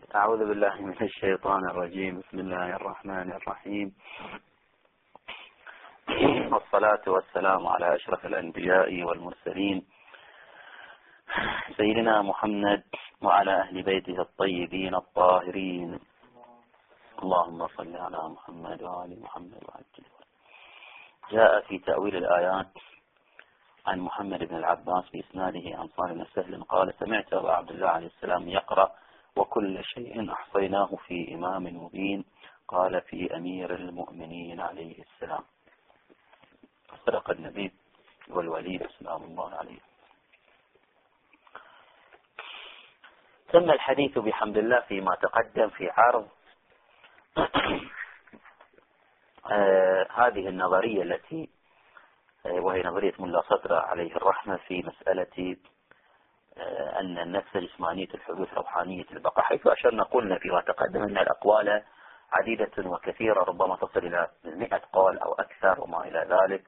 أعوذ بالله من الشيطان الرجيم. بسم الله الرحمن الرحيم، والصلاة والسلام على أشرف الأنبياء والمرسلين سيدنا محمد وعلى أهل بيته الطيبين الطاهرين. اللهم صل على محمد وآل محمد وعجل. جاء في تأويل الآيات عن محمد بن العباس بإسناده عن صالح بن سهل قال: سمعت أبا عبد الله عليه السلام يقرأ: وكل شيء أحصيناه في إمام مبين. قال: في أمير المؤمنين عليه السلام. صدق النبي والوليد سلام الله عليه. تم الحديث بحمد الله فيما تقدم في عرض هذه النظرية التي وهي نظرية ملا صدر عليه الرحمة في مسألة أن النفس جسمانية الحدوث روحانية البقاء، حيث أشرنا قلنا فيما تقدم أن الأقوال عديدة وكثيرة، ربما تصل إلى 100 قول أو أكثر وما إلى ذلك.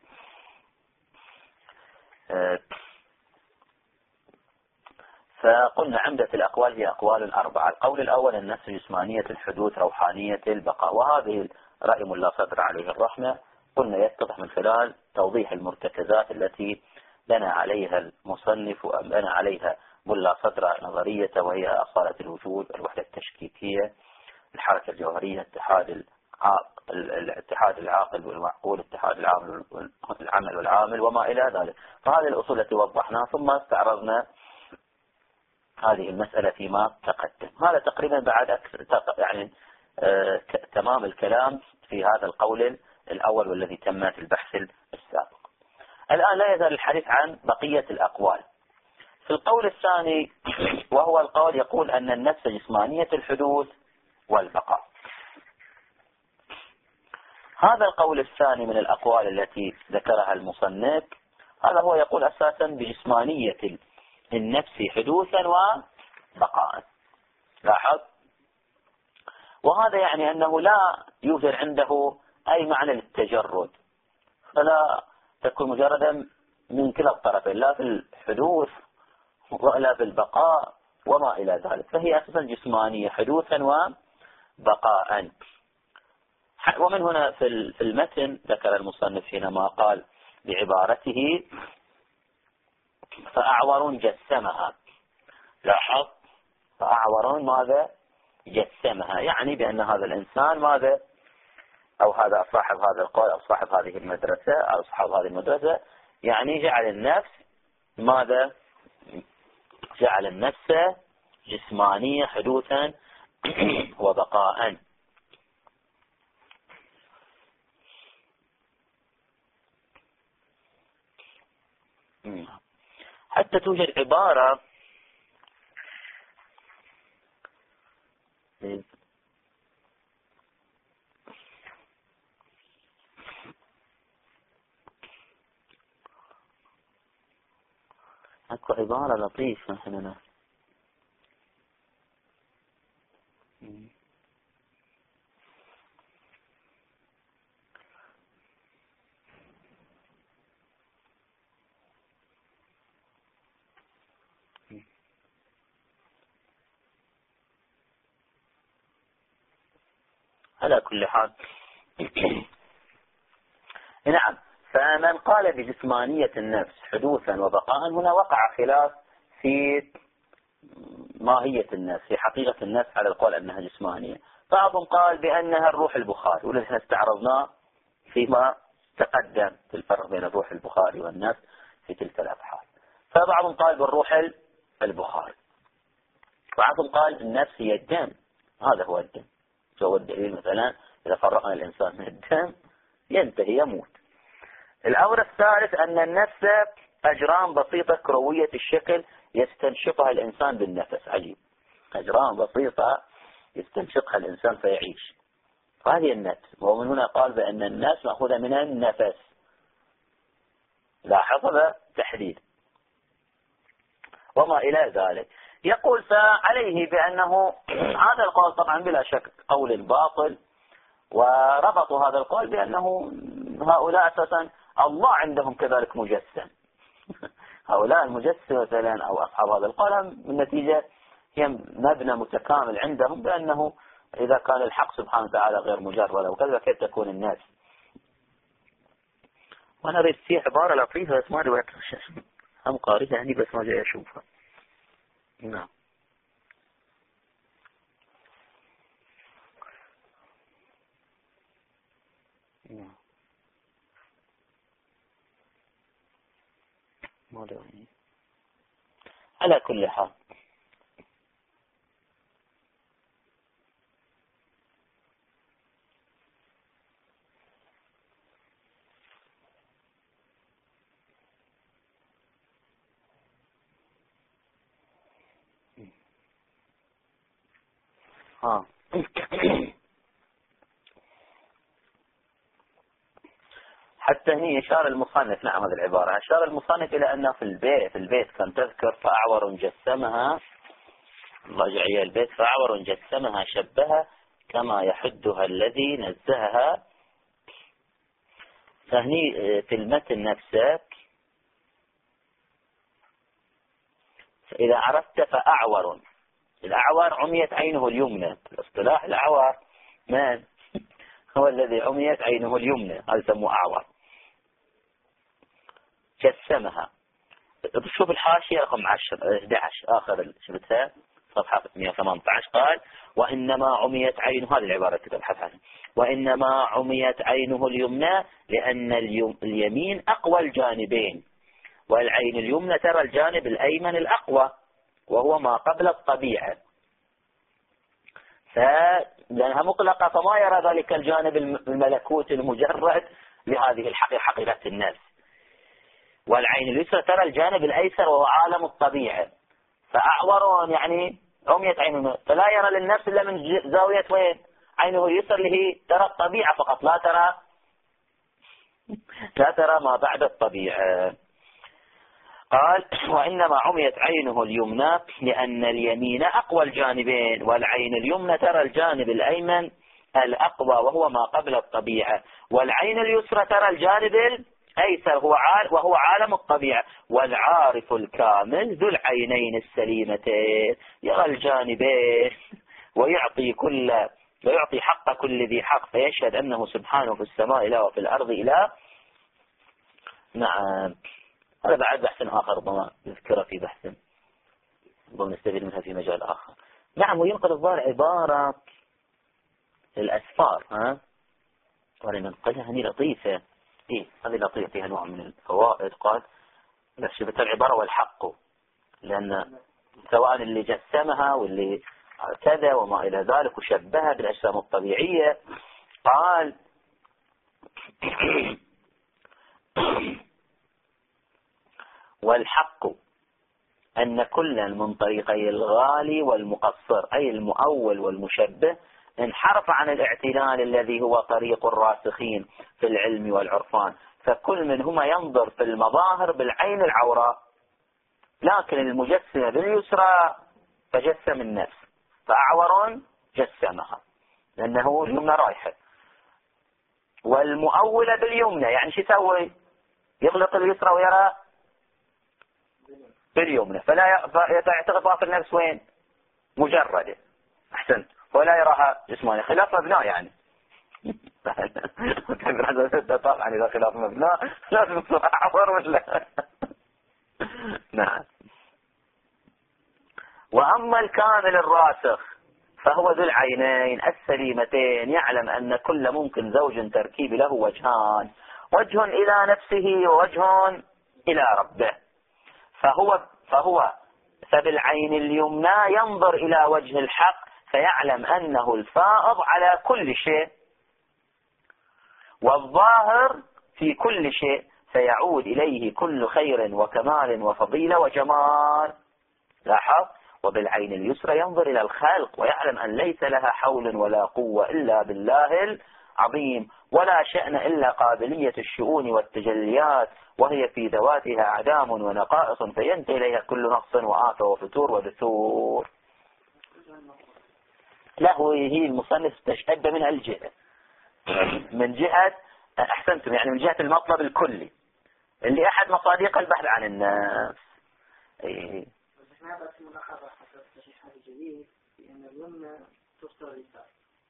فقلنا عمدة الأقوال هي أقوال 4. القول الأول: النفس جسمانية الحدوث روحانية البقاء، وهذه رأي ملا صدر عليه الرحمة قلنا يتضح من خلال توضيح المرتكزات التي بنى عليها المصنف وبنى عليها ملا صدر نظرية، وهي أصالة الوجود، الوحدة التشكيكية، الحركة الجوهرية، الاتحاد العاقل والمعقول، اتحاد العمل والعامل وما إلى ذلك. فهذه الأصول التي وضحناها، ثم استعرضنا هذه المسألة فيما تقدم. هذا تقريبا بعد تمام الكلام في هذا القول الأول والذي تم في البحث السابق. الآن لا يزال الحديث عن بقية الأقوال. في القول الثاني، وهو القول يقول أن النفس جسمانية الحدوث والبقاء. هذا القول الثاني من الأقوال التي ذكرها المصنف، هذا هو يقول أساسا بجسمانية النفس حدوثا وبقاء. لاحظ، وهذا يعني أنه لا يوجد عنده أي معنى للتجرد، فلا تكون مجردا من كلا الطرفين، لا في الحدوث ولا في البقاء وما إلى ذلك، فهي أساسا جسمانية حدوثا وبقاء. ومن هنا في المتن ذكر المصنف حينما قال بعبارته: فأعور جسمها. لاحظ، فأعور ماذا؟ جسمها، يعني بأن هذا الإنسان ماذا، أو هذا صاحب هذا القول أو صاحب هذه المدرسة أو أصحاب هذه المدرسة، يعني جعل النفس ماذا؟ جعل النفس جسمانية حدوثا وبقاء. حتى توجد عبارة اكو عبارة لطيفة هنا، على كل حال. نعم، فمن قال بجسمانية النفس حدوثا وبقاء، هنا وقع خلاف في ماهية النفس، في حقيقة النفس، على القول أنها جسمانية. بعضهم قال بأنها الروح البخاري، والذي استعرضناه فيما تقدم في الفرق بين الروح البخاري والنفس في تلك الأبحاث. فبعضهم قال بالروح البخاري، بعضهم قال النفس هي الدم، هذا هو الدم. هو الدليل مثلا إذا فرقنا الإنسان من الدم ينتهي، يموت. الأمر الثالث أن النفس أجرام بسيطة كروية الشكل يستنشقها الإنسان بالنفس. عجيب، أجرام بسيطة يستنشقها الإنسان فيعيش، هذه النفس. ومن هنا قال بأن النفس مأخوذة من النفس. لاحظ هذا تحديد وما إلى ذلك. يقول فعليه بأنه هذا القول طبعا بلا شك قول باطل، وربطوا هذا القول بأنه هؤلاء أساسا الله عندهم كذلك مجسم. هؤلاء المجسم مثلا أو أصحاب هذا القول من نتيجة هي مبنى متكامل عندهم بأنه إذا كان الحق سبحانه وتعالى غير مجرد وكذا كيف تكون الناس. وأنا أريد في عبارة لطيفة بس ما أدري هم قارئها يعني بس ما جاي أشوفها. نعم. نعم. ما أدري. على كل حال حتى هنا إشارة المصنف، نعم هذه العبارة أشار المصنف إلى أنه في البيت كان تذكر فأعور جسمها، الله جعل البيت فأعور جسمها شبهها كما يحدها الذي نزهها. فهني في المتن نفسه إذا عرفت فأعور، الأعور عميت عينه اليمنى، الاصطلاح الأعور من هو الذي عميت عينه اليمنى، هذا يسموه أعور. جسمها، شوف الحاشية رقم 11 آخر شفتها صفحة 118 قال وإنما عميت عينه، هذه العبارة تبحث عنها، وإنما عميت عينه اليمنى لأن اليمين أقوى الجانبين، والعين اليمنى ترى الجانب الأيمن الأقوى وهو ما قبل الطبيعة، لأنها مقلقة فما يرى ذلك الجانب الملكوت المجرد لهذه حقيقة النفس. والعين اليسرى ترى الجانب الأيسر وهو عالم الطبيعة، فأعور يعني عميت عينه، فلا يرى للنفس إلا من زاوية وين؟ عينه اليسرى اللي هي ترى الطبيعة فقط، لا ترى ما بعد الطبيعة. قال وإنما عميت عينه اليمنى لأن اليمين أقوى الجانبين، والعين اليمنى ترى الجانب الأيمن الأقوى وهو ما قبل الطبيعة، والعين اليسرى ترى الجانب الأيسر وهو عالم الطبيعة. والعارف الكامل ذو العينين السليمتين يرى الجانبين ويعطي حق كل ذي حق، فيشهد أنه سبحانه في السماء إله وفي الأرض إله. نعم، هذا بعد بحث آخر ربما نذكره في بحث ربما نستفيد منها في مجال آخر. نعم، وينقل الظاهر عبارة الأسفار ولننقلها هني لطيفة، هذه لطيفة فيها نوع من الفوائد. قال شبت العبارة والحق، لأن سواء اللي جسمها واللي كذا وما إلى ذلك وشبهها بالأجسام الطبيعية، قال والحق أن كلا من طريقي الغالي والمقصر أي المؤول والمشبه انحرف عن الاعتلال الذي هو طريق الراسخين في العلم والعرفان، فكل منهما ينظر في المظاهر بالعين العوراء، لكن المجسم باليسرى فجسم النفس، فأعور جسمها لأنه اليمنى رايحة، والمؤول باليمنى يعني شو يسوي؟ يغلق اليسرى ويرى باليمنى، فلا يعتقد في النفس وين؟ مجردة. أحسنت، ولا يراها جسمانية، خلاف مبنى يعني. طبعا إذا خلاف مبنى لازم يصير أعور ولا. نعم. وأما الكامل الراسخ فهو ذو العينين السليمتين، يعلم أن كل ممكن زوج تركيب له وجهان، وجه إلى نفسه ووجه إلى ربه، فبالعين اليمنى ينظر إلى وجه الحق فيعلم أنه الفائض على كل شيء والظاهر في كل شيء، فيعود إليه كل خير وكمال وفضيلة وجمال. لاحظ، وبالعين اليسرى ينظر إلى الخلق ويعلم أن ليس لها حول ولا قوة إلا بالله العظيم، ولا شأن إلا قابلية الشؤون والتجليات، وهي في ذواتها أعدام ونقائص فينتهي إليها كل نقص وآفة وفتور ودثور. لا، هي المصنف استشهد منها الجهة من جهة، أحسنتم، يعني من جهة المطلب الكلي اللي أحد مصادق البحث عن النفس. المبحث الجديد بأن اليمنى تفسر اليسار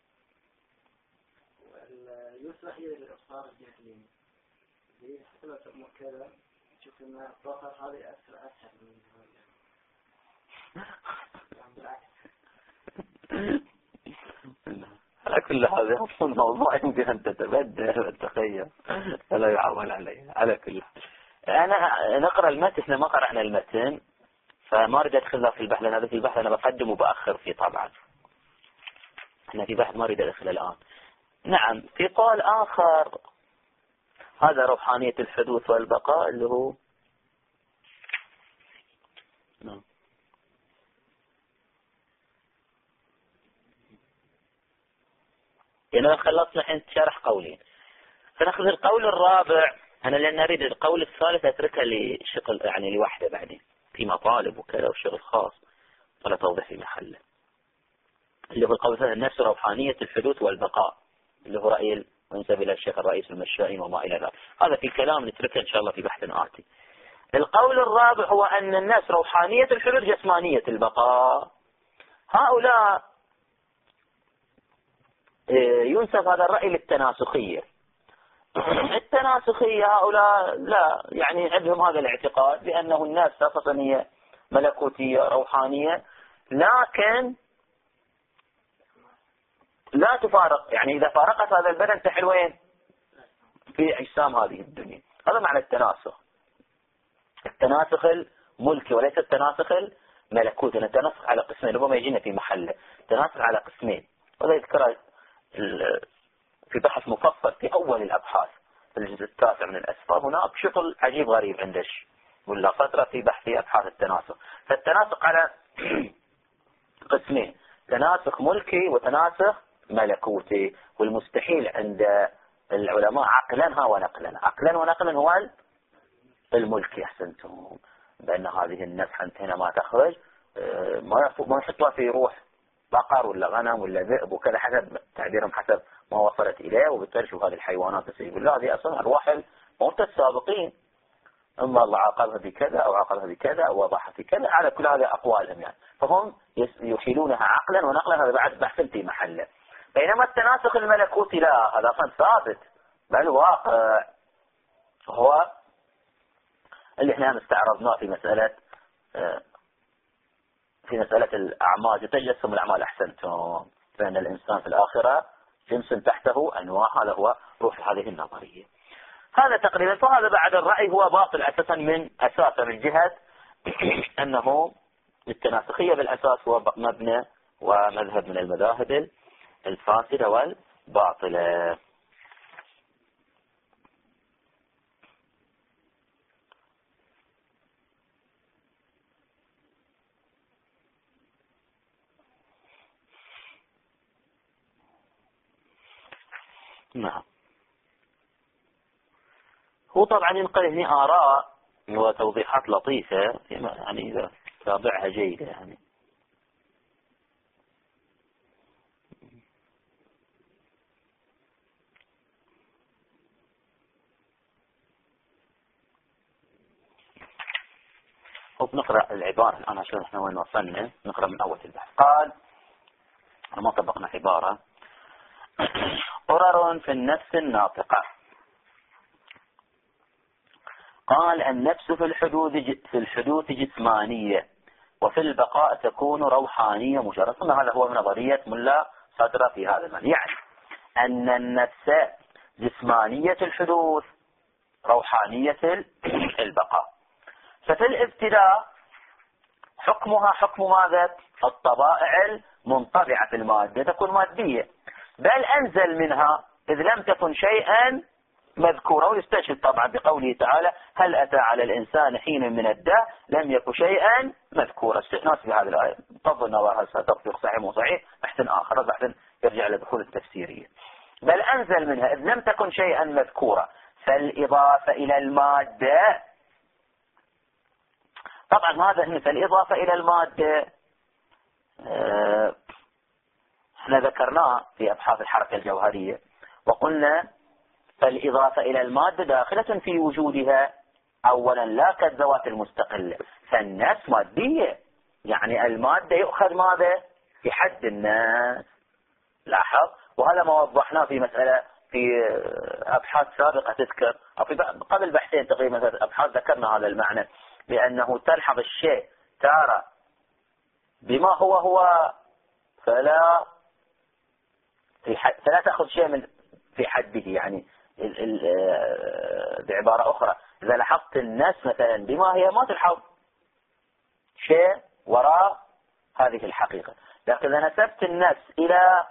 واليسرى هي للإبصار الجهة اليمين حسب مؤكدة تشوف أن الطاقة هذه أسهل من هذه بالعكس. على كل حال أصل الموضوع يمكن أن تتبدل وتتخيل فلا يعول عليه. على كل حال أنا نقرأ المتن، إحنا ما قرأنا المتن فما أريد أدخلها في البحث، لأن هذا في البحث أنا بقدم وبأخر فيه طبعا. إحنا في بحث ما أريد أدخل الآن. نعم في قول آخر هذا روحانية الحدوث والبقاء اللي هو نعم. يعني خلصنا الحين شرح قولين، فنأخذ القول الرابع. أنا لأن أريد القول الثالث أتركه لشغل يعني لوحده بعدين في مطالب وكذا وشغل خاص ولا توضيح في محله، اللي هو القول الثالث النفس روحانية الحدوث والبقاء اللي هو رأي وينسب إلى الشيخ الرئيس المشائين وما إلى ذلك. هذا في كلام نتركه إن شاء الله في بحث آتي. القول الرابع هو أن النفس روحانية الحدوث جسمانية البقاء. هؤلاء ينسب هذا الرأي للتناسخية. التناسخية هؤلاء لا يعني عندهم هذا الاعتقاد بأنه النفس أساسا هي ملكوتية روحانية، لكن لا تفارق، يعني إذا فارقت هذا البدن تحل وين؟ في أجسام هذه الدنيا. هذا معنى التناسخ، التناسخ الملكي وليس التناسخ الملكوتي. التناسخ على قسمين، ربما يجينا في محله. التناسخ على قسمين، وهذا يذكر في بحث مفصل في أول الأبحاث في الجزء التاسع من الأسباب. هناك شغل عجيب غريب عندش ولا فترة في بحث أبحاث التناسخ. فالتناسخ على قسمين، تناسخ ملكي وتناسخ ملكوتي. والمستحيل عند العلماء عقلا ونقلا. عقلا ونقلا هو الملكي. أحسنتم، بأن هذه النفس هنا ما تخرج ما يحطها في روح بقر ولا غنم ولا ذئب وكذا حسب تعبيرهم، حسب ما وصلت إليه. وبالتالي شوف هذه الحيوانات تسيب الله، هذه أصلا أرواح الموتى السابقين، أما الله عاقبها بكذا أو عاقبها بكذا أو وضعها في كذا، على كل هذه أقوالهم يعني. فهم يحيلونها عقلا ونقلا، هذا بعد بحث في محله. بينما التناسخ الملكوتي لا، هذا أصلا ثابت بل واقع، هو اللي احنا استعرضناه في مسألة الأعمال، تجسم الأعمال. أحسنتم، فإن الإنسان في الآخرة جنس تحته أنواع، هذا هو روح هذه النظرية. هذا تقريبا. فهذا بعد الرأي هو باطل أساسا من أساسا من جهة أنه التناسخية بالأساس هو مبنى ومذهب من المذاهب الفاسدة والباطلة. نعم. هو طبعا ينقل هنا آراء وتوضيحات لطيفة يعني إذا تابعها جيدة يعني. نقرأ العبارة الآن عشان احنا وين وصلنا. نقرأ من أول البحث. قال ما طبقنا عبارة. قرر في النفس الناطقة. قال النفس في الحدوث جسمانية وفي البقاء تكون روحانية مجرد. هذا هو من نظرية ملا صدر في هذا المعنى، يعني أن النفس جسمانية الحدوث روحانية البقاء. ففي الابتداء حكمها حكم ماذا؟ الطبائع المنطبعة في المادة تكون مادية، بل أنزل منها إذ لم تكن شيئا مذكورا. ويستشهد طبعا بقوله تعالى هل أتى على الإنسان حين من الدهر لم يكن شيئا مذكورا. استثناء في هذه الآية تفضل نظرها ستطبق صحيح وصحيح بحث آخر، بحث يرجع إلى الدخول التفسيرية. بل أنزل منها إذ لم تكن شيئا مذكورا. فالإضافة إلى المادة طبعا هذا هنا فالإضافة إلى المادة احنا ذكرناه في أبحاث الحركة الجوهرية وقلنا فالإضافة إلى المادة داخلة في وجودها أولا لا كالذوات المستقلة. فالنفس مادية يعني المادة يؤخذ ماذا؟ في حد الناس. لاحظ، وهذا ما وضحناه في مسألة في أبحاث سابقة تذكر، أو في قبل بحثين تقريبا أبحاث ذكرنا هذا المعنى، بأنه تلحظ الشيء ترى بما هو فلا تأخذ شيء من في حده. يعني بعبارة أخرى، إذا لاحظت الناس مثلا بما هي ما تلحظ شيء وراء هذه الحقيقة، لكن إذا نسبت النفس إلى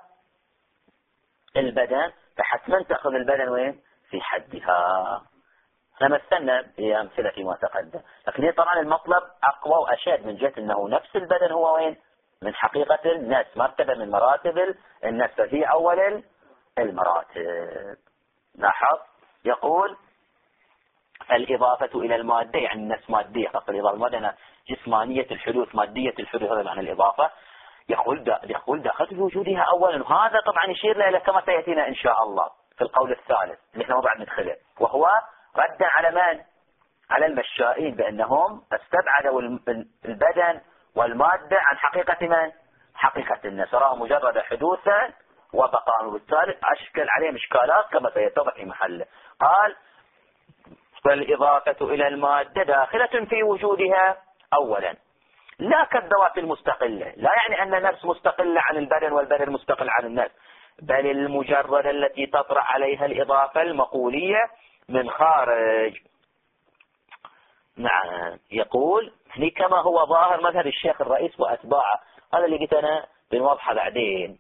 البدن فحتما تأخذ البدن وين؟ في حدها. احنا مثلنا بأمثلة فيما تقدم، لكن هي طبعا المطلب أقوى وأشد من جهة أنه نفس البدن هو وين؟ من حقيقة النفس، مرتبة من مراتب النفس، هي أول المراتب. لاحظ، يقول الإضافة إلى المادة، يعني النفس مادية، قصد الإضافة المادة جسمانية الحدوث مادية الحدوث، هذا معنى الإضافة. يقول داخل في وجودها أولا، وهذا طبعا يشير إلى كما سيأتينا إن شاء الله في القول الثالث اللي احنا بعد ندخله، وهو ردا على من؟ على المشائين، بأنهم استبعدوا البدن والمادة عن حقيقة من؟ حقيقة النفس، راه مجرد حدوثا وبقاء، وبالتالي أشكل عليهم إشكالات كما سيتضح في محله. قال فالإضافة إلى المادة داخلة في وجودها أولا، لا كالذوات المستقلة، لا يعني أن النفس مستقلة عن البدن والبدن مستقل عن النفس، بل المجرد التي تطرأ عليها الإضافة المقولية من خارج. نعم، يقول كما هو ظاهر مذهب الشيخ الرئيس وأتباعه، هذا اللي قلت أنا بنوضحه بعدين.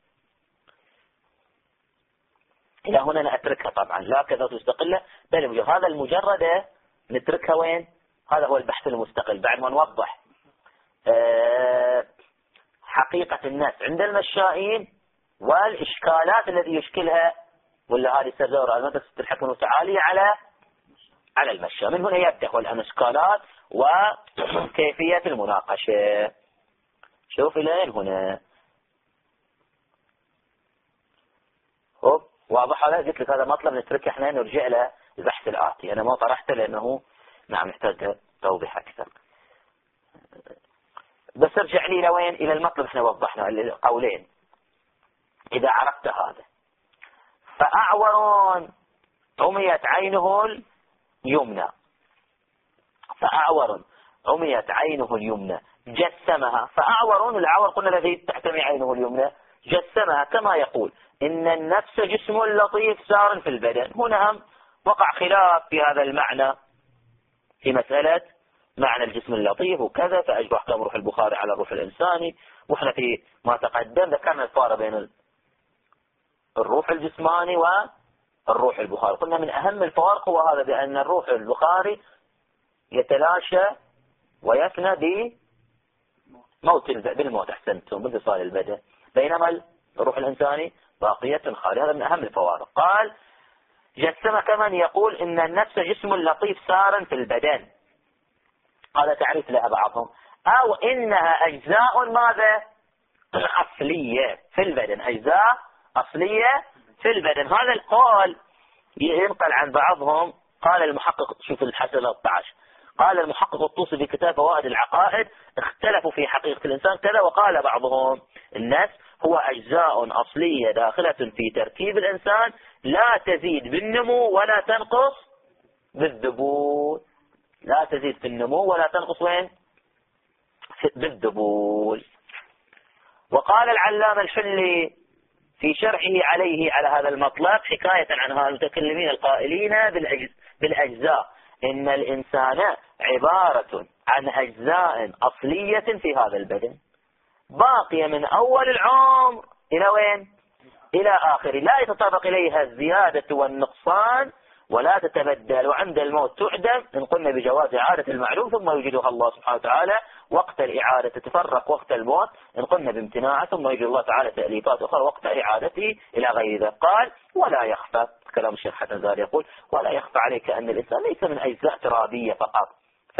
إلى هنا أنا أتركها طبعا، لا كذات مستقلة بل هذا المجرد نتركها وين؟ هذا هو البحث المستقل بعد ما نوضح حقيقة الناس عند المشائين والإشكالات التي يشكلها ولا هذه سردورة المدرسة الحكم المتعالية على المشى. من هنا يبدأ الإشكالات وكيفية المناقشة. شوف إلى هنا واضح هذا؟ قلت لك هذا مطلب نتركه احنا نرجع له البحث الآتي، أنا ما طرحته لأنه نعم يحتاج توضيح أكثر. بس ارجع لي لوين؟ إلى المطلب احنا وضحنا القولين. إذا عرفت هذا، فأعور عميت عينه اليمنى، فأعور عميت عينه اليمنى جسمها، فأعور العور قلنا الذي تحتمي عينه اليمنى جسمها، كما يقول إن النفس جسم لطيف سار في البدن. هنا هم وقع خلاف في هذا المعنى في مسألة معنى الجسم اللطيف وكذا، فأجب أحكام روح البخاري على الروح الإنساني، وإحنا في ما تقدم ذكرنا الفارق بين الروح الجسماني والروح البخاري. قلنا من أهم الفوارق هو هذا، بأن الروح البخاري يتلاشى ويفنى بالموت أحسنتم بانفصال البدن، بينما الروح الإنساني باقية خالية. هذا من أهم الفوارق. قال جسم كمن يقول إن النفس جسم لطيف سارا في البدن، هذا تعريف لها بعضهم، أو إنها أجزاء ماذا؟ أصلية في البدن، أجزاء أصلية في البدن. هذا القول ينقل عن بعضهم. قال المحقق، شوف الحسن 13، قال المحقق الطوسي في كتاب فوائد العقائد اختلفوا في حقيقة الإنسان كذا، وقال بعضهم النفس هو أجزاء أصلية داخلة في تركيب الإنسان لا تزيد بالنمو ولا تنقص بالذبول، لا تزيد في النمو ولا تنقص وين؟ بالذبول. وقال العلامة الحلي في شرحه عليه على هذا المطلب حكاية عن هؤلاء المتكلمين القائلين بالأجزاء، إن الإنسان عبارة عن أجزاء أصلية في هذا البدن باقية من أول العمر إلى وين؟ إلى آخره، لا يتطرق إليها الزيادة والنقصان ولا تتبدل، وعند الموت تعدم إن قلنا بجواز إعادة المعلوم ثم يوجدها الله سبحانه وتعالى وقت الإعادة، تتفرق وقت الموت إن قلنا بامتناعه ثم يوجد الله تعالى تأليفات أخرى وقت إعادته إلى غير ذلك. قال ولا يخفى، كلام الشيخ حسن زاري يقول ولا يخفى عليك أن الإنسان ليس من أجزاء ترابية فقط،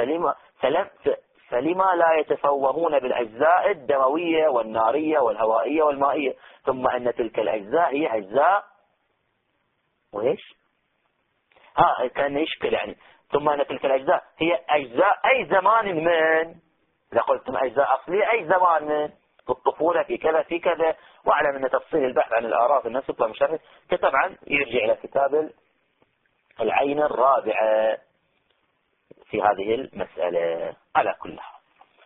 فلما لا يتفوهون بالأجزاء الدموية والنارية والهوائية والمائية، ثم أن تلك الأجزاء هي أجزاء وإيش؟ كان يشكل يعني، ثم أن تلك الأجزاء هي أجزاء أي زمان من إذا قلتم أجزاء أصلية أي زمان في الطفولة في كذا في كذا، واعلم أن تفصيل البحث عن الآراء في النفس يطلع مشرف، طبعا يرجع إلى كتاب العين الرابعة في هذه المسألة. على كل حال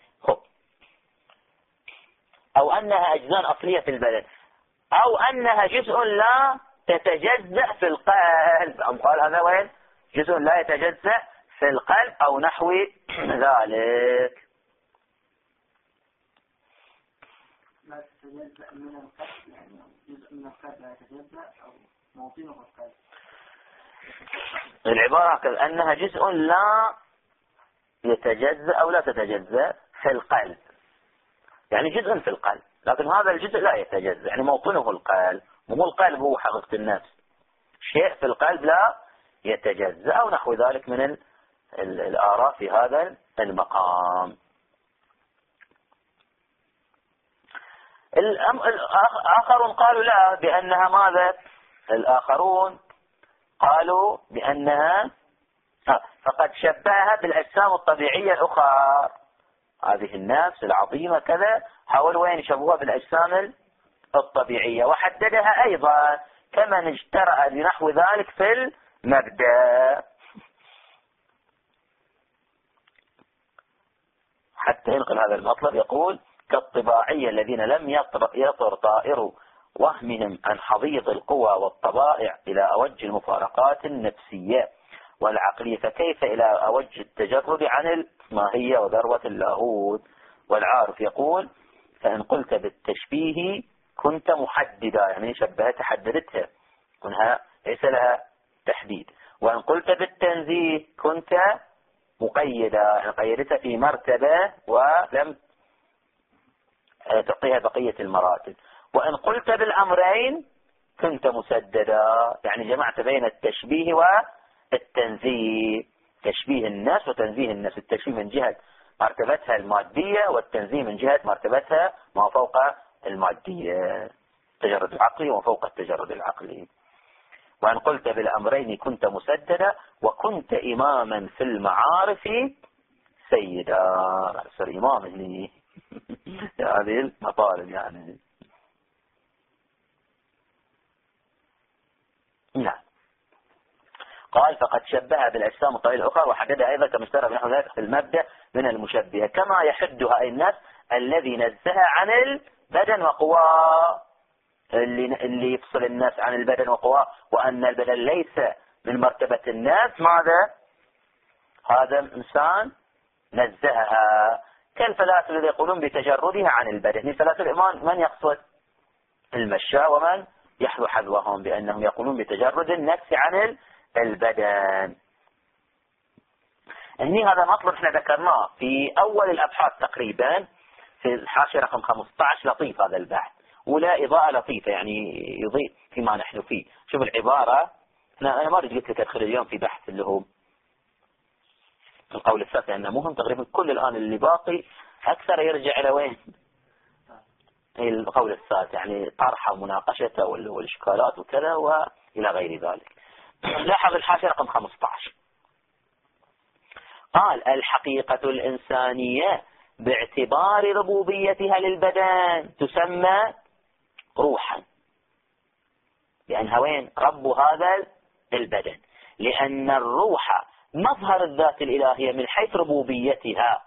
أو أنها أجزاء أصلية في البدن، أو أنها جزء لا تتجزأ في القلب. أم قال هذا وين جزء لا يتجزأ في القلب أو نحو ذلك. لا تتجزأ من القلب، يعني جزء من القلب لا يتجزأ أو موطنه القلب. العبارة كأنها جزء لا يتجزأ أو لا تتجزأ في القلب، يعني جزء في القلب، لكن هذا الجزء لا يتجزأ، يعني موطنه القلب، مو القلب هو حقيقة النفس، شيء في القلب لا يتجزأ أو نحو ذلك من الآراء في هذا المقام. الآخرون قالوا لا، بأنها ماذا؟ الآخرون قالوا بأنها فقد شبهها بالأجسام الطبيعية الأخرى، هذه النفس العظيمة كذا حاولوا وين يشبهوها بالأجسام الطبيعية، وحددها أيضا كمن اجترأ بنحو ذلك في المبدأ، حتى ينقل هذا المطلب يقول كالطباعية الذين لم يطر طائر وهمهم عن حضيض القوى والطبائع إلى أوج المفارقات النفسية والعقلية، فكيف إلى أوج التجرد عن الماهية وذروة اللاهوت. والعارف يقول فإن قلت بالتشبيه كنت محددا، يعني شبهتها حددتها كنها ليس لها تحديد، وإن قلت بالتنزيه كنت مقيدا، يعني قيدتها في مرتبة ولم تعطيها بقية المراتب، وإن قلت بالأمرين كنت مسددا، يعني جمعت بين التشبيه والتنزيه، تشبيه النفس وتنزيه النفس، التشبيه من جهة مرتبتها المادية والتنزيه من جهة مرتبتها ما فوق المادية، التجرد العقلي وما فوق التجرد العقلي. وإن قلت بالأمرين كنت مسددا وكنت إماما في المعارف سيدا، صار إمام هنا هذه المطالب يعني. نعم. قال فقد شبه بالأجسام الطبيعية الأخرى وحددها أيضا كما اشترى بنحو ذلك في المبدأ من المشبهة، كما يحدها أي النفس الذي نزه عن البدن وقواه، اللي يفصل النفس عن البدن وقواه، وأن البدن ليس من مرتبة النفس، ماذا؟ هذا إنسان نزهها، كالفلاسفة الذين يقولون بتجردها عن البدن. الفلاسفة الإيمان من يقصد؟ المشاء ومن يحذو حذوهم، بأنهم يقولون بتجرد النفس عن البدن. هني هذا مطلب احنا ذكرناه في أول الأبحاث تقريبا في الحاشية رقم 15. لطيف هذا البحث ولا إضاءة لطيفة، يعني يضيء فيما نحن فيه. شوف العبارة، أنا ما قلت لك أدخل اليوم في بحث اللي هو القول الثالث، لأنه مهم تقريبا كل الآن اللي باقي أكثر يرجع إلى وين؟ القول الثالث، يعني طرحه ومناقشته والإشكالات وكذا وإلى غير ذلك. لاحظ الحاشية رقم 15 قال الحقيقة الإنسانية باعتبار ربوبيتها للبدن تسمى روحا، لأنها وين؟ رب هذا البدن، لأن الروح مظهر الذات الإلهية من حيث ربوبيتها،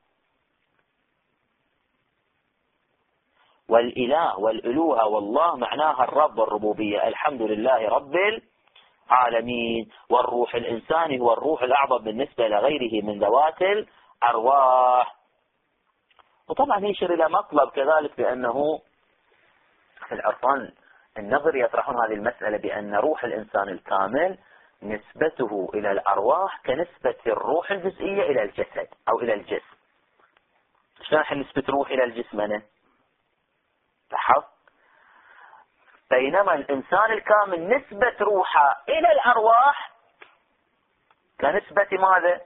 والإله والألوهة والله معناها الرب والربوبية، الحمد لله رب العالمين. والروح الإنساني هو الروح الأعظم بالنسبة لغيره من ذوات الأرواح. وطبعا يشير إلى مطلب كذلك بأنه في العرفان النظري يطرحون هذه المسألة بأن روح الإنسان الكامل نسبته إلى الأرواح كنسبة الروح الجزئية إلى الجسد أو إلى الجسم. شلون نحن نسبة روح إلى الجسم؟ أنا لاحظ، بينما الإنسان الكامل نسبة روحه إلى الأرواح كنسبة ماذا؟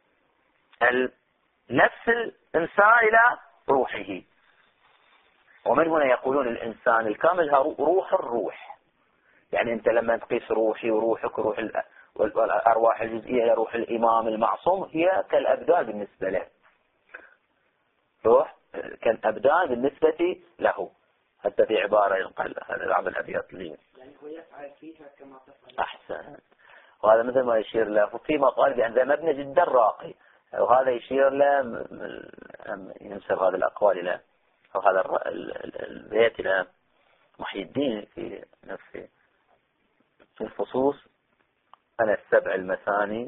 نفس الإنسان إلى روحه. ومن هنا يقولون الإنسان الكامل روح الروح، يعني أنت لما تقيس روحي وروحك وروح والأرواح الجزئية إلى روح الإمام المعصوم هي كالأبدال بالنسبة له. روح كالأبدان بالنسبة له، حتى في عبارة ينقل هذا بعض الأبيات لي يعني هو يفعل فيها كما تفعل. أحسن. وهذا مثل ما يشير له، وفي مقال بأن ذا مبنى جدا راقي، وهذا يشير له ينسب هذه الأقوال إلى، أو هذا البيت إلى محي الدين في نفسه في الفصوص أنا السبع المثاني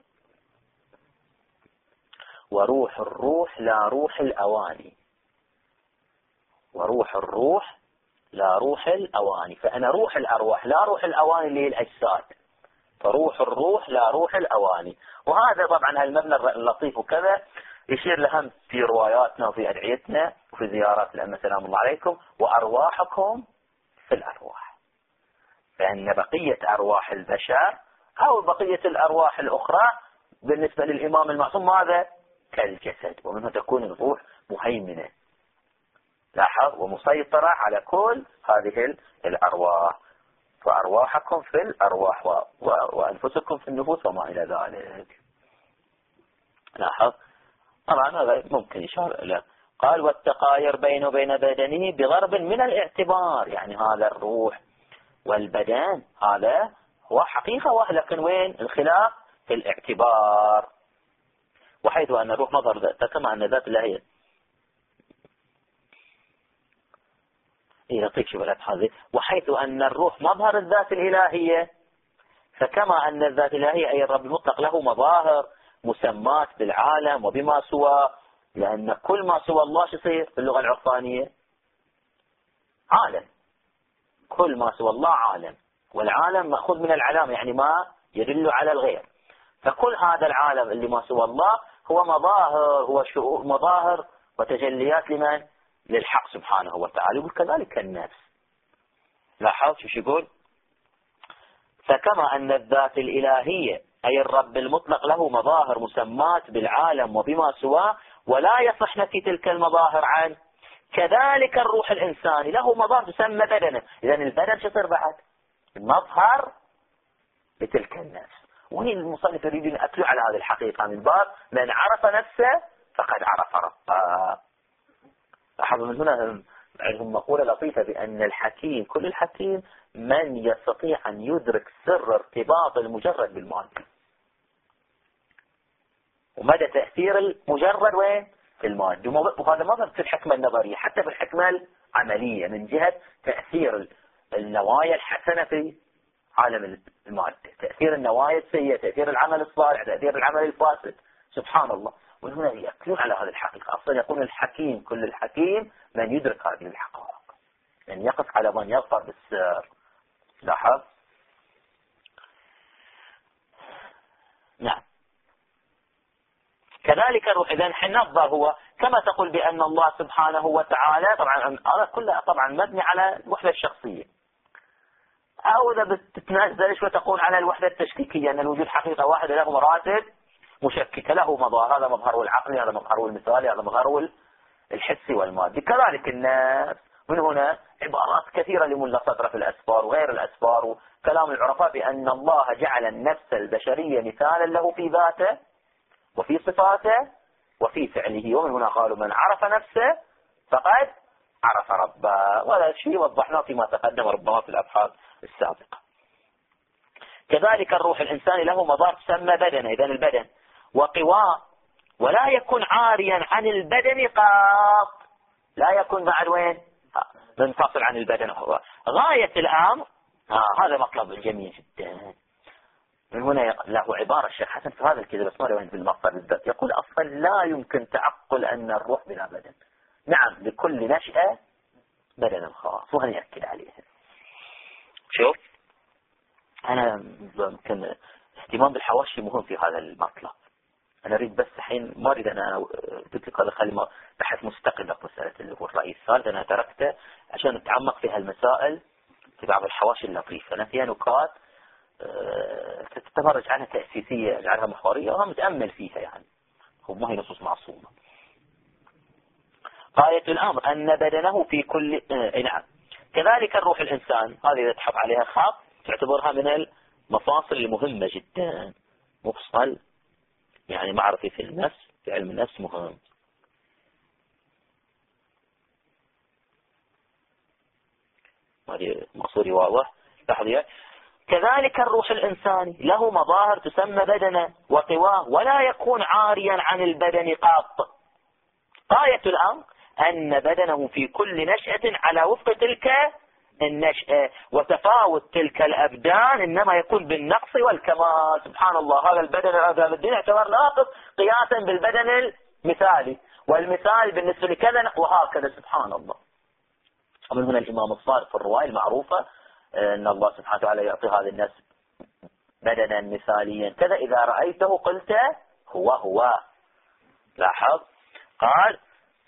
وروح الروح لا روح الأواني، وروح الروح لا روح الأواني، فأنا روح الأرواح لا روح الأواني اللي هي الأجساد، فروح الروح لا روح الأواني. وهذا طبعا المبنى اللطيف وكذا يشير لهم في رواياتنا وفي أدعيتنا وفي زيارات الأئمة سلام الله عليكم، وأرواحكم في الأرواح، فإن بقية أرواح البشر أو بقية الأرواح الأخرى بالنسبة للإمام المعصوم ماذا؟ كالجسد، ومنه تكون الروح مهيمنة لاحظ ومسيطرة على كل هذه الأرواح، فأرواحكم في الأرواح وأنفسكم في النفوس وما إلى ذلك. لاحظ طبعا هذا ممكن إشارة له. قال والتقاير بينه وبين بدنه بضرب من الاعتبار، يعني هذا الروح والبدن هذا هو حقيقة واحدة، لكن وين الخلاف؟ في الاعتبار، وحيث أن الروح مظهر ذات كما أن ذات الله هي يعطيك شبهات هذه، وحيث أن الروح مظهر الذات الإلهية، فكما أن الذات الإلهية أي الرب المطلق له مظاهر مسمات بالعالم وبما سوى، لأن كل ما سوى الله شو يصير في اللغة العرفانية؟ عالم، كل ما سوى الله عالم، والعالم مأخوذ من العلامة يعني ما يدل على الغير، فكل هذا العالم اللي ما سوى الله هو مظاهر، هو شؤون مظاهر وتجليات لمن؟ للحق سبحانه وتعالى. يقول كذلك النفس، لاحظ شو يقول؟ فكما أن الذات الإلهية أي الرب المطلق له مظاهر مسمات بالعالم وبما سواه ولا يصح نفي تلك المظاهر عنه، كذلك الروح الإنساني له مظاهر تسمى بدنه. إذا البدن شو يصير بعد؟ مظهر لتلك النفس. وهي المصنف يريد أن يأكلوا على هذه الحقيقة من باب من عرف نفسه فقد عرف ربه. لاحظوا من هنا عندهم مقولة لطيفة بأن الحكيم كل الحكيم من يستطيع أن يدرك سر ارتباط المجرد بالمادة، ومدى تأثير المجرد وين؟ في المادة. وهذا ما في الحكمة النظرية، حتى في الحكمة العملية من جهة تأثير النوايا الحسنة في عالم المادة، تأثير النوايا السيئة، تأثير العمل الصالح، تأثير العمل الفاسد، سبحان الله. وهنا يأكلون على هذه الحقيقة. أصلا يقول الحكيم كل الحكيم من يدرك هذه الحقائق، من يقف على من يظفر بالسر. لاحظ؟ نعم. كذلك الروح. إذن النظر هو كما تقول بأن الله سبحانه وتعالى، طبعا هذا كله طبعا مبني على الوحدة الشخصية، أو إذا بتتنزل شوي تقول على الوحدة التشكيكية، أن الوجود حقيقة واحدة له مراتب مشككة، له مظهر، هذا مظهره العقلي، هذا مظهره المثالي، هذا مظهره الحسي والمادي. كذلك النفس. من هنا عبارات كثيرة لملا صدر في الأسفار وغير الأسفار وكلام العرفاء بأن الله جعل النفس البشرية مثالا له في ذاته وفي صفاته وفي فعله. ومن هنا قالوا من عرف نفسه فقد عرف ربه، وهذا الشيء وضحناه فيما تقدم ربما في الأبحاث السابقة. كذلك الروح الإنساني له مظاهر تسمى بدنه، إذن البدن وقواه، ولا يكون عاريا عن البدن قط، لا يكون بعد وين؟ منفصل عن البدن. غاية الأمر هذا مطلب جميل جدا. من هنا له عبارة الشيخ حسن في هذا الكتاب اسمه وين في المقطع بالذات، يقول أصلا لا يمكن تعقل أن الروح بلا بدن. نعم لكل نشأة بدن خاص، وهنا يأكد عليه. شوف أنا يمكن اهتمام بالحواشي مهم في هذا المطلب. أنا أريد بس الحين ما أريد أنا قلت لك هذا خلي بحث مستقل في مسألة اللي هو الرأي الثالث، أنا تركته عشان نتعمق في هالمسائل في بعض الحواشي اللطيفة. أنا فيها نكات تتفرج عنها تأسيسية أجعلها محورية وهم متأمل فيها، يعني هو ما هي نصوص معصومة. غاية الأمر أن بدنه في كل نعم. كذلك الروح الإنسان هذه إذا تحط عليها خط تعتبرها من المفاصل المهمة جدا. مفصل يعني معرفي في النفس، في علم النفس مهم. هذه مقصودي واضح. لحظة. كذلك الروح الإنساني له مظاهر تسمى بدنا وقواه، ولا يكون عاريا عن البدن قاط. غاية الأمر أن بدنه في كل نشأة على وفق تلك النشأة، وتفاوت تلك الأبدان إنما يكون بالنقص والكمال. سبحان الله، هذا البدن هذا الدين يعتبر ناقص قياسا بالبدن المثالي، والمثال بالنسبة لكذا وهكذا. سبحان الله. ومن هنا الإمام الصادق في الرواية المعروفة أن الله سبحانه وتعالى يعطي هذا الناس بدنا مثاليا كذا، إذا رأيته قلت هو هو. لاحظ، قال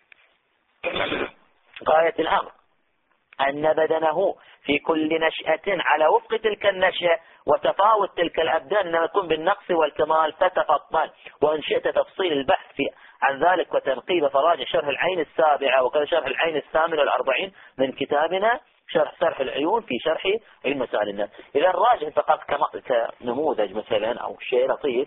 غاية الأمر أن بدنه في كل نشأة على وفق تلك النشأة، وتفاوت تلك الأبدان إنما يكون بالنقص والكمال. فتفضل، وإن شئت تفصيل البحث عن ذلك وتنقيب فراجع شرح العين السابعة، وكذا شرح العين الثامن والأربعين من كتابنا شرح العيون في شرح علم مسائل الناس. إذا راجع فقط كنموذج مثلا أو شيء لطيف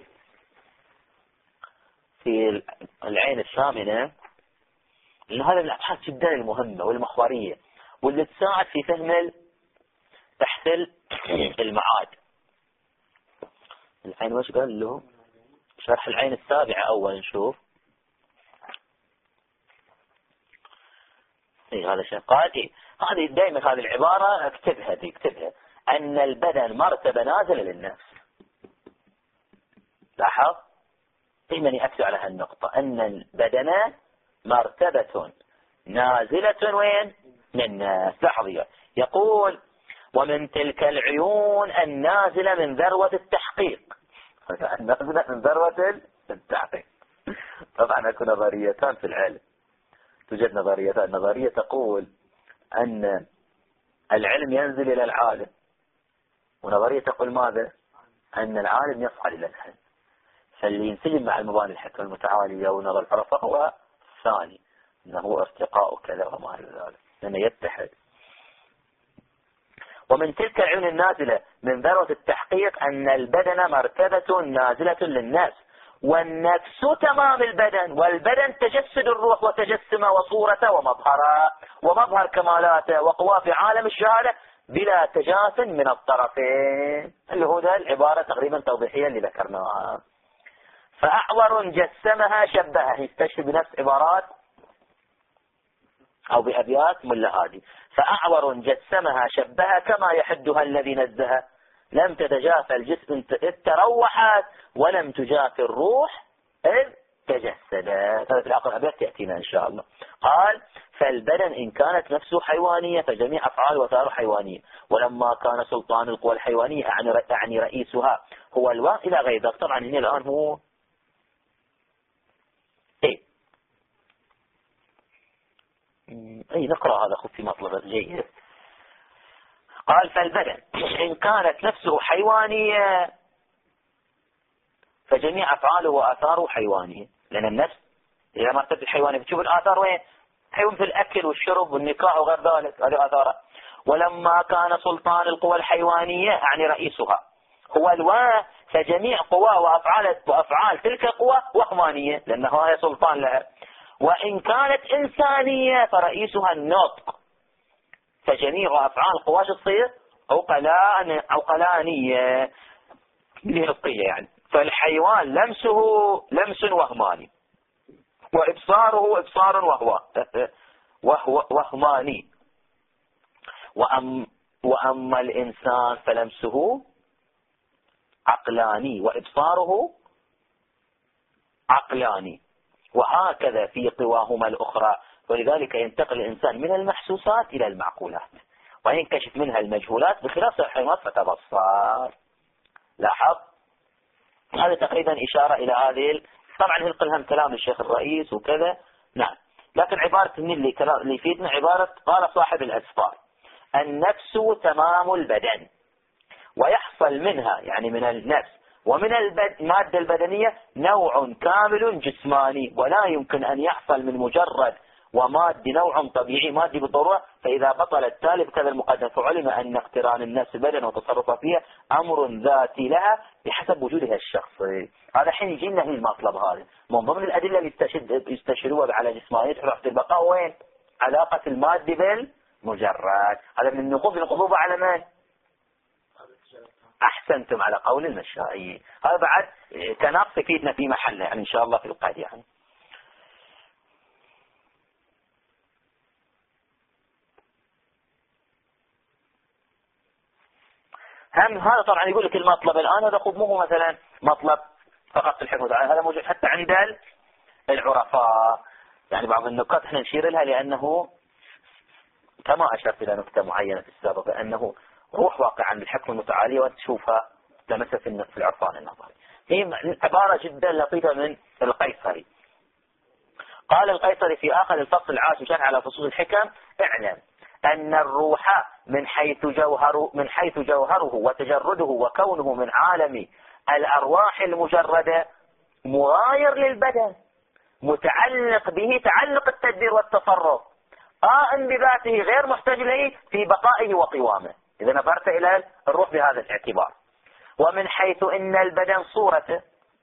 في العين الثامنة، لأن هذا من الأبحاث جدا المهمة والمحورية واللي تساعد في فهم بحث المعاد. العين وش قال له؟ شرح العين السابعة أول نشوف. هذا شيء قال هذه دائما هذه العبارة اكتبها أن البدن مرتبة نازلة للنفس. لاحظ، دائما يأكد على هالنقطة أن البدن مرتبة نازلة وين؟ للناس. لحظة، يقول ومن تلك العيون النازلة من ذروة التحقيق. النازلة من ذروة التحقيق. طبعا اكو نظريتان في العلم، توجد نظريتان. نظرية تقول أن العلم ينزل إلى العالم، ونظرية تقول ماذا؟ أن العالم يصعد إلى العلم. فاللي ينسجم مع المباني الحكمة المتعالية ونظر العرفاء هو الثاني، أنه ارتقاء وكذا وما إلى ذلك، لأنه يتحد. ومن تلك العيون النازلة من ذروة التحقيق أن البدن مرتبة نازلة للناس، والنفس تمام البدن، والبدن تجسد الروح وتجسمه وصورته ومظهر كمالاته وقواه في عالم الشهادة بلا تجاف من الطرفين، اللي هو ده العبارة تقريبا توضيحية اللي ذكرناها. فأعور جسمها شبهها، يستشهد بنفس عبارات أو بأبيات ملا هادي. فأعور جسمها شبهها كما يحدها الذي نزها، لم تتجافى الجسم إذ تروحت، ولم تجافى الروح إذ تجسدت. هذا في الآخر أبيات تأتينا إن شاء الله. قال فالبدن إن كانت نفسه حيوانية فجميع أفعال وثاره حيوانية، ولما كان سلطان القوى الحيوانية أعني رئيسها هو الواء إلى غير ذلك. طبعا هنا الآن هو أي نقرأ هذا خذ في مطلب جيد. قال فالبدن إن كانت نفسه حيوانية فجميع أفعاله وآثاره حيوانية، لأن النفس إذا ما ارتبت الحيوانية بتشوف الآثار وين؟ حيوان في الأكل والشرب والنكاح وغير ذلك، هذه آثاره. ولما كان سلطان القوى الحيوانية أعني رئيسها هو الواء، فجميع قواه وأفعال تلك القوى وهمانية لأنه هي سلطان لها. وإن كانت إنسانية فرئيسها النطق، فجميع أفعال قواش تصير عقلانية نطقية يعني. فالحيوان لمس وهماني، وإبصاره إبصار وهماني. وأما الإنسان فلمسه عقلاني وإبصاره عقلاني، وهكذا في قواهما الأخرى. ولذلك ينتقل الإنسان من المحسوسات إلى المعقولات، وينكشف منها المجهولات، بخلاف الحيوانات فتبصر. لاحظ، هذا تقريبا إشارة إلى هذه. طبعا هنقل كلام الشيخ الرئيس وكذا، نعم، لكن عبارة اللي يفيدنا عبارة قال صاحب الأسفار النفس تمام البدن، ويحصل منها يعني من النفس ومن المادة البدنية نوع كامل جسماني، ولا يمكن أن يحصل من مجرد ومادي نوع طبيعي مادي بالضرورة. فإذا بطل التالي بكذا المقدم فعلم أن اقتران النفس بدن وتصرفها فيها أمر ذاتي لها بحسب وجودها الشخصي. هذا حين يجي لنا المطلب هذا من ضمن الأدلة اللي يستشيروها على جسمانية روح البقاء، وين علاقة المادة مجرد. هذا من النقوض. النقوض على من؟ أحسنتم، على قول المشائي. هذا بعد كنقص يفيدنا في محله يعني إن شاء الله في القادم يعني. هم هذا طبعا يقول لك المطلب الآن هذا مو هو مثلا مطلب فقط في الحكم تعالى، هذا موجود حتى عند العرفاء. يعني بعض النكات احنا نشير لها لأنه كما أشرت إلى نكتة معينة في السابق أنه روح واقعا بالحكم المتعالي وتشوفها لمسة في العرفان النظري. هي عبارة جدا لطيفة من القيصري. قال القيصري في آخر الفصل العاشر شرح على فصول الحكم: اعلم أن الروح من حيث جوهره وتجرده وكونه من عالم الأرواح المجردة مغاير للبدن، متعلق به تعلق التدبير والتصرف، قائم بذاته غير محتاج إليه في بقائه وقوامه. إذا نظرت إلى الروح بهذا الاعتبار. ومن حيث إن البدن صورته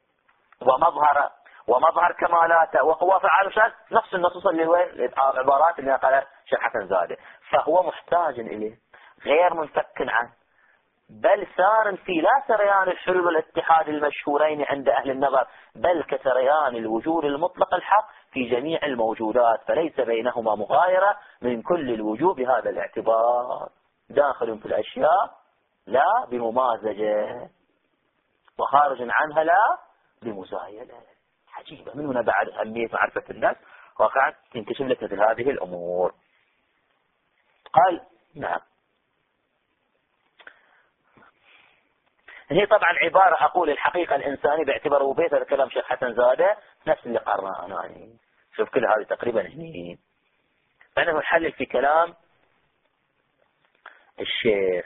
ومظهر كمالاته وقوة فعال نفس النصوص اللي هو العبارات اللي قالها شيخ حسن زاده، فهو محتاج إليه غير منفك عنه، بل سار في لا سريان الحلول والاتحاد المشهورين عند أهل النظر، بل كسريان الوجود المطلق الحق في جميع الموجودات، فليس بينهما مغايرة من كل الوجوه بهذا الاعتبار، داخل في الأشياء لا بممازجة، وخارج عنها لا بمزايلة. عجيبة. من هنا بعد أهمية معرفة الناس وقعت تنكشف لك مثل هذه الأمور. قال نعم. هي طبعا عبارة أقول الحقيقة الإنسانية باعتبار ربوبية، هذا كلام شيخ حسن زاده نفس اللي قرأناه أنا يعني. شوف كل هذه تقريبا هني أنا نحلل في كلام الشيخ.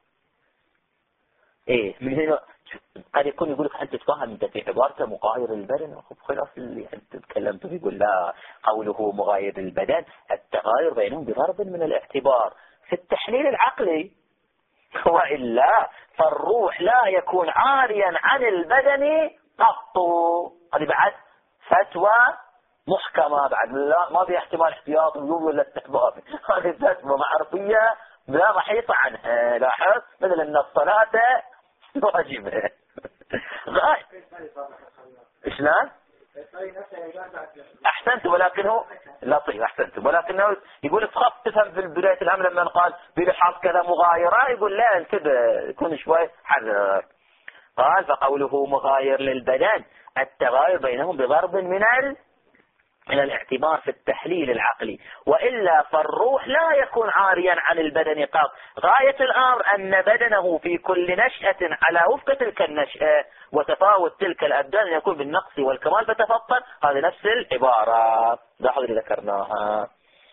إيه من هنا قد يكون يقول لك أنت تفهم أنت في عبارته مغاير البدن، خلاص اللي أنت تكلمت يقول لا، قوله مغاير البدن التغاير بينهم بضرب من الاعتبار في التحليل العقلي، وإلا فالروح لا يكون عاريا عن البدن قط. هذه بعد فتوى محكمة، بعد لا ما في احتمال احتياط ولا استحباب. هذه فتوى معرفية لا محيط عنها. لاحظ مثل أن الصلاة واجبة. شلون؟ أحسنت، ولكنه لطيف. أحسنت، ولكنه يقول تخاف تفهم في بداية الأمر لما قال بلحاظ كذا مغايرة، يقول لا انتبه يكون شوي حذر. قال فقوله مغاير للبدن التغاير بينهم بضرب من الاعتبار في التحليل العقلي، وإلا فالروح لا يكون عاريا عن البدن قط. غاية الأمر أن بدنه في كل نشأة على وفق تلك النشأة، وتفاوت تلك الأبدان يكون بالنقص والكمال فتفطن. هذه نفس العبارة لاحظوا اللي ذكرناها.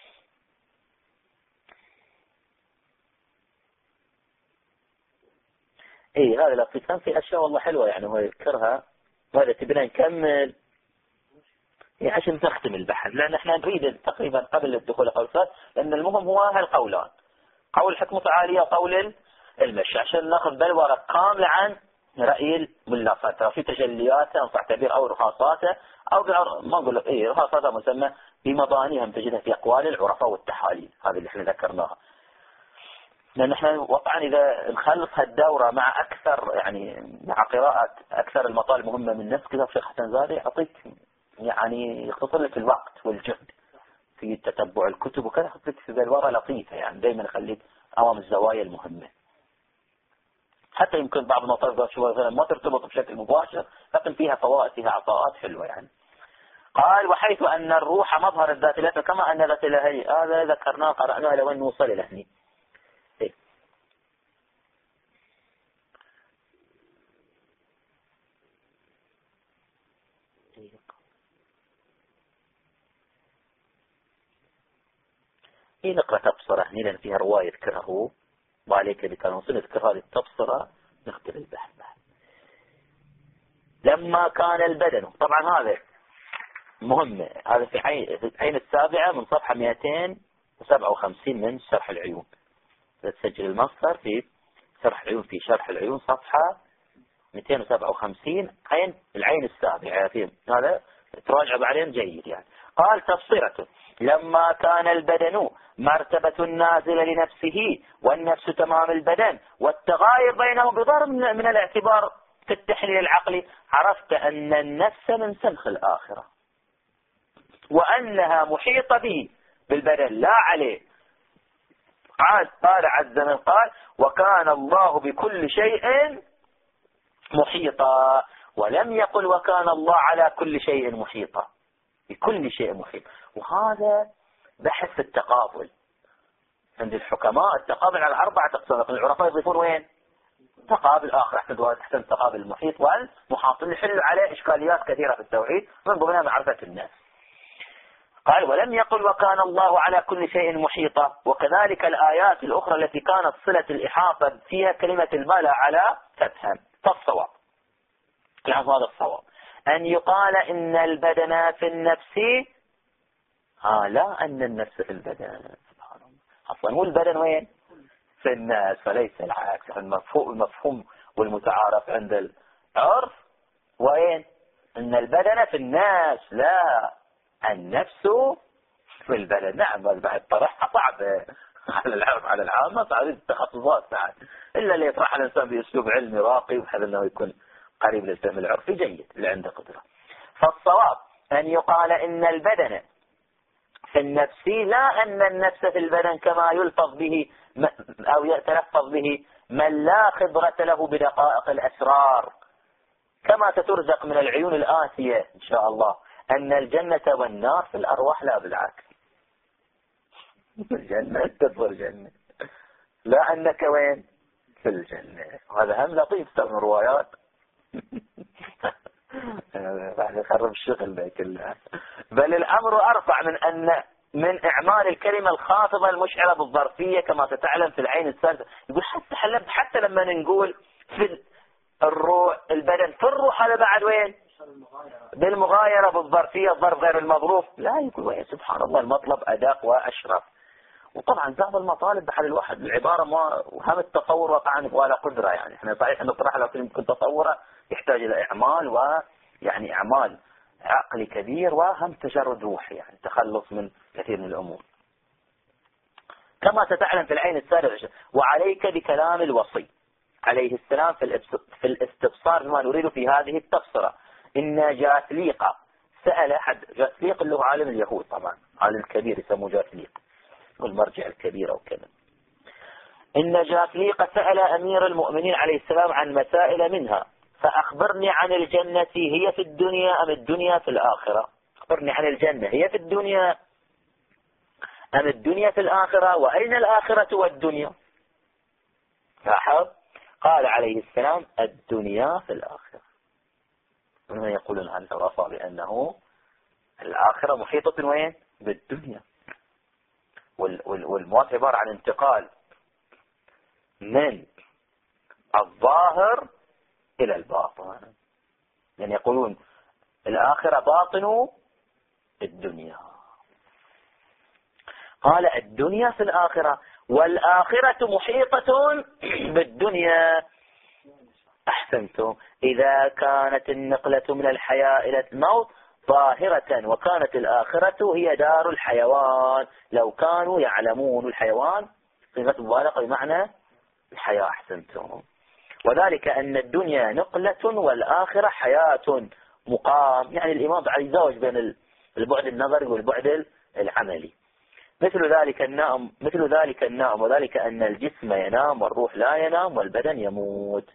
ايه هذا الاقسام في أشياء والله حلوة يعني هو يذكرها، وهذا تبنا نكمل عشان نختم البحث، لأن احنا نريد تقريبا قبل الدخول القولات، لأن المهم هو هالقولان، قول الحكم تعالية وقول المشي، عشان ناخذ بلورة كاملة عن رأي الملافات في تجلياته أو تعتبير أو رخاصاته أو ما نقول لك إيه رخاصاتها مسمى بمبانيهم تجدها في أقوال العرفاء والتحاليل، هذه اللي احنا ذكرناها. لأن احنا وقعا إذا نخلص هالدورة مع أكثر يعني مع قراءة أكثر المطالب مهمة من نفس كتاب شيخ حسن زاده يعطيك يعني يختصر لك الوقت والجهد في تتبع الكتب وكذا، يحط لك في بلورة لطيفة يعني دائما يخليك أمام الزوايا المهمة. حتى يمكن بعض المطالب شوية ما ترتبط بشكل مباشر لكن فيها فوائد فيها عطاءات حلوة يعني. قال وحيث أن الروح مظهر الذات لها كما أن ذات لها، هذا ذكرناه قرأناه لو أن نوصل إلى هني. إيه نقرأ تبصرة هني لأن فيها رواية يذكره وعليك بكان وصل نذكر هذه التبصرة نختم البحث. لما كان البدن طبعا هذا مهم، هذا في عين السابعة من صفحة 257 من شرح العيون. تسجل المصدر في شرح العيون، في شرح العيون صفحة 257 العين السابعة، هذا تراجع بعدين جيد يعني. قال تفصيلته: لما كان البدن مرتبة نازلة لنفسه والنفس تمام البدن والتغاير بينه بضرب من الاعتبار في التحليل العقلي، عرفت أن النفس من سنخ الآخرة وأنها محيطة به بالبدن لا عليه. قال عز من قال: وكان الله بكل شيء محيطا، ولم يقل وكان الله على كل شيء محيطا، بكل شيء محيط. وهذا بحث التقابل عند الحكماء، التقابل على 4 أقسام، لكن العرفاء يضيفون وين؟ تقابل آخر أحسن التقابل المحيط والمحاط، يحل عليه إشكاليات كثيرة في التوحيد من ضمنها معرفة الناس. قال: ولم يقل وكان الله على كل شيء محيطا. وكذلك الآيات الأخرى التي كانت صلة الإحاطة فيها كلمة الملا على فتحا. فالصواب يعني هذا الصواب أن يقال إن البدن في النفس، لا أن النفس في البدن. سبحان الله، أصلا هو البدن وين؟ في الناس، فليس العكس. المفهوم والمتعارف عند العرف وين؟ إن البدن في الناس، لا النفس في البدن. نعم، بعد طرحها صعبة على العامة، صعب التخصصات بعد، إلا اللي يطرح الإنسان بأسلوب علمي راقي بحيث أنه يكون قريب للفهم العرفي جيد اللي عنده قدرة. فالصواب أن يقال إن البدن في النفس، لا أن النفس في البدن كما يلفظ به أو يتلفظ به من لا خبرة له بدقائق الأسرار، كما سترزق من العيون الآتية إن شاء الله أن الجنة والنار في الأرواح، لا بالعكس. الجنة تدخل الجنة، لا أنك وين؟ في الجنة. وهذا هم لطيف من روايات بعد يخرب الشغل كلها. بل الأمر أرفع من إعمال الكلمة الخافضة المشعرة بالظرفية كما تتعلم في العين الثالثة. يقول حتى لما نقول في الروح البدن في الروح، هذا بعد وين؟ بالمغايرة بالظرفية، الظرف غير المظروف. لا، يقول وين؟ سبحان الله، المطلب أدق وأشرف. وطبعا بعض المطالب بحال الواحد العبارة ما وهم التصور وقعا ولا قدرة، يعني احنا صحيح نطرح لكن يمكن تصوره يحتاج إلى إعمال، ويعني إعمال عقلي كبير، وهم تجرد روحي، يعني تخلص من كثير من الأمور كما تتعلم في العين السادسة. وعليك بكلام الوصي عليه السلام في الاستبصار بما نريد في هذه التبصرة. إن جاثليق سأل أحد، جاثليق اللي هو عالم اليهود طبعا، عالم كبير يسموه جاثليق والمرجع الكبير أو كذا. إن جاثليق سأل أمير المؤمنين عليه السلام عن مسائل منها، فأخبرني عن الجنة هي في الدنيا أم الدنيا في الآخرة؟ أخبرني عن الجنة هي في الدنيا أم الدنيا في الآخرة؟ وأين الآخرة والدنيا؟ لاحظ، قال عليه السلام الدنيا في الآخرة. ومن يقولون عن العرفاء بأنه الآخرة محيطة وين؟ بالدنيا. والموت عبارة عن انتقال من الظاهر إلى الباطن، يعني يقولون الآخرة باطن الدنيا. قال الدنيا في الآخرة والآخرة محيطة بالدنيا. أحسنتم. إذا كانت النقلة من الحياة إلى الموت ظاهرة وكانت الآخرة هي دار الحيوان، لو كانوا يعلمون. الحيوان صيغة مبالغة بمعنى الحياة. أحسنتم. وذلك أن الدنيا نقلة والآخرة حياة مقام، يعني الإمام علي يزوج بين البعد النظري والبعد العملي. مثل ذلك النائم وذلك أن الجسم ينام والروح لا ينام والبدن يموت.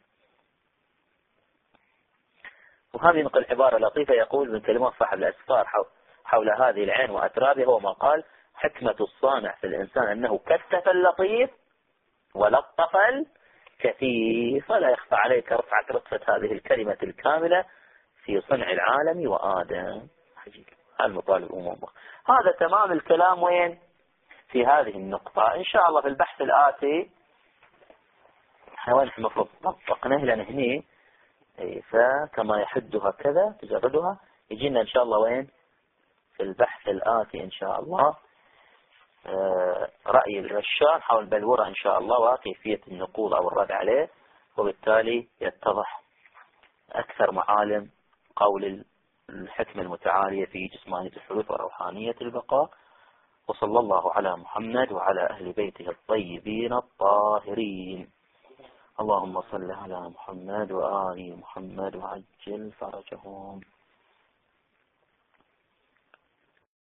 وهذه نقل عبارة لطيفة يقول من كلمات صاحب الأسفار حول هذه العين وأترابها، هو ما قال: حكمة الصانع في الإنسان أنه كتف اللطيف ولطف الكثيف، ولا يخفى عليك رفعة هذه الكلمة الكاملة في صنع العالم وآدم. عجيب، المطالب أمامه. هذا تمام الكلام وين؟ في هذه النقطة. إن شاء الله في البحث الآتي حيوان المفروض طبقناه لأن هني فكما يحدها كذا تجردها، يجينا إن شاء الله وين؟ في البحث الآتي إن شاء الله رأي الرشاد حول بلورة إن شاء الله وكيفية النقول أو الرد عليه، وبالتالي يتضح أكثر معالم قول الحكمة المتعالية في جسمانية الحدوث وروحانية البقاء. وصلى الله على محمد وعلى أهل بيته الطيبين الطاهرين. اللهم صل على محمد وآل محمد وعجل فرجهم.